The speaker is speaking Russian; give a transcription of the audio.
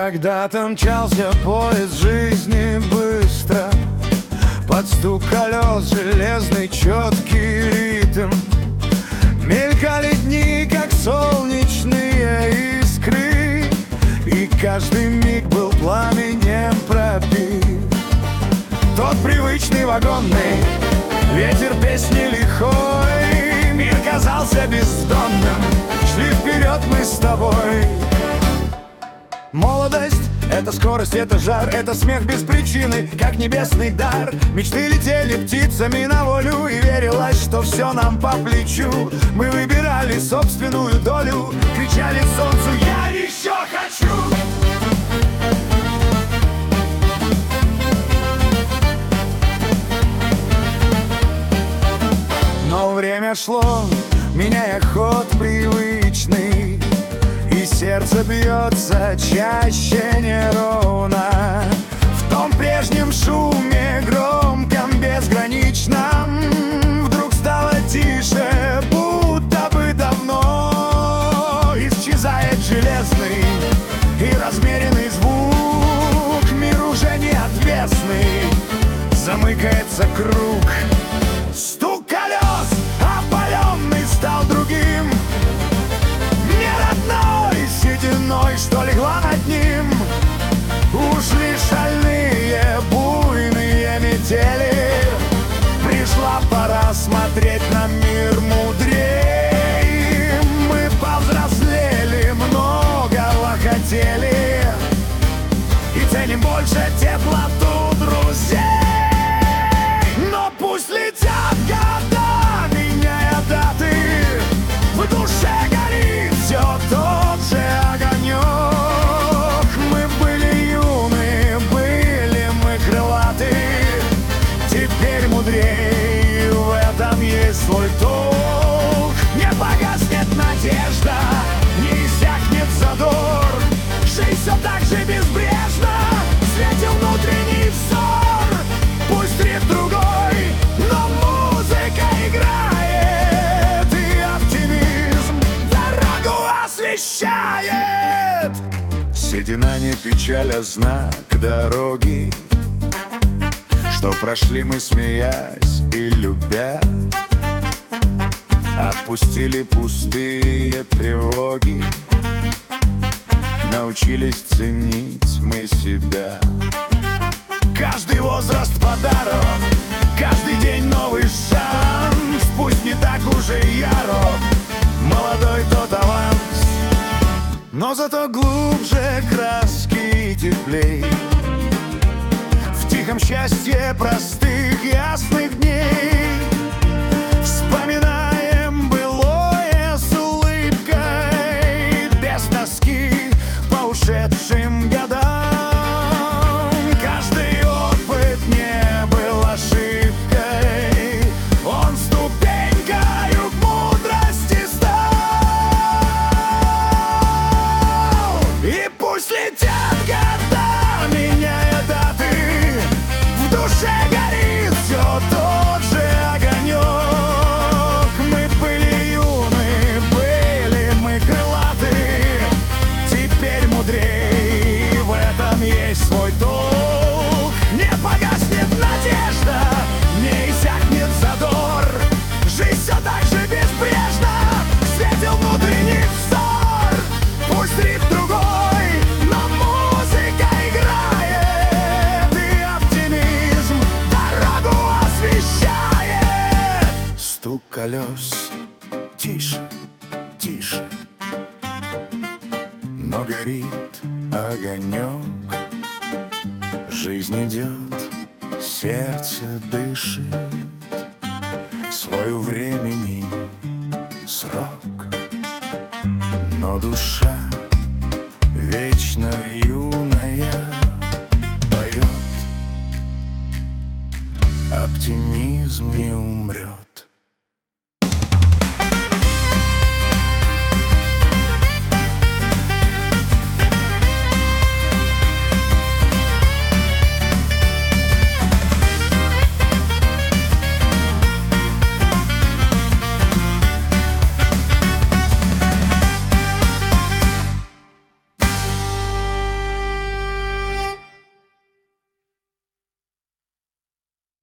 Когда-то мчался поезд жизни быстро, под стук колес железный четкий ритм. Мелькали дни, как солнечные искры, и каждый миг был пламенем пропит. Тот привычный вагонный ветер песни лихой, мир казался бездонным, шли вперед мы с тобой. Молодость — это скорость, это жар, это смех без причины, как небесный дар. Мечты летели птицами на волю, и верилось, что все нам по плечу. Мы выбирали собственную долю, кричали солнцу: я еще хочу! Но время шло, меняя ход привычный, и сердце бьется чаще неровно. В том прежнем шуме, громком, безграничном, вдруг стало тише, будто бы давно. Исчезает железный и размеренный звук, мир уже не отвесный, замыкается круг. Стук колес, опаленный, стал другим, не родной, сединой, что легла над ним. Ушли шальные, буйные метели, пришла пора смотреть на мир мудрее. Мы повзрослели, многого хотели, и ценим больше теплоту друзей. Но пусть летят года, меняя даты, в душе горит все тот же огонек. Мы были юны, были мы крылаты, теперь мудрее, в этом есть свой толк. Не погаснет надежда, не иссякнет задор, жизнь все так же безбрежна, светил внутренний взор. Пусть риф другой, но музыка играет, и оптимизм дорогу освещает. Седина не печаль, а знак дороги, что прошли мы, смеясь и любя. Отпустили пустые тревоги, научились ценить мы себя. Каждый возраст подарок, каждый день новый шанс. Пусть не так уже яро, молодой тот аванс, но зато глубже краски и теплей. В тихом счастье простых ясных дней вспоминаем былое с улыбкой, без тоски по ушедшим годам. Каждый опыт не был ошибкой, он ступенькою к мудрости стал. И пусть летят года, меняя даты, в душе горит все тот же огонек. Мы были юны, были мы крылаты, теперь мудрее, в этом есть свой толк. Не погаснет надежда, не иссякнет задор, жизнь все так же безбрежна, светил внутренний взор. Пусть риф другой, но музыка играет, и оптимизм дорогу освещает. Стук колес тише, тише, но горит огонек. Жизнь идет, сердце дышит, свой у времени срок, но душа вечно юная поет. Оптимизм не умрет.